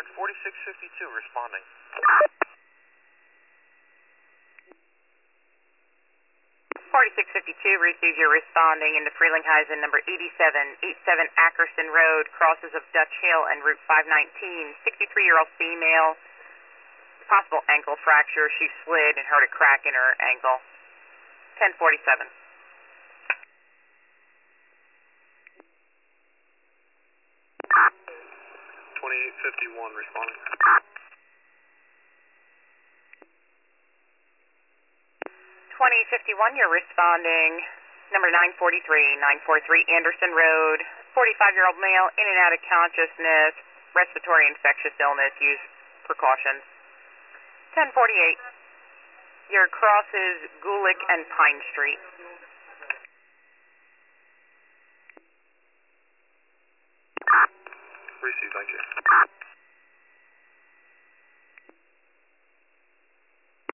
4652 responding. 4652 receives your responding into Frelinghuysen number 8787 Ackerson Road, crosses of Dutch Hill and Route 519, 63-year-old female, possible ankle fracture. She slid and heard a crack in her ankle. 1047. 2851 responding. 2051, you're responding. Number 943 Anderson Road. 45-year-old male, in and out of consciousness, respiratory infectious illness, use precautions. 1048, your crosses Gulick and Pine Street. Receive, thank you.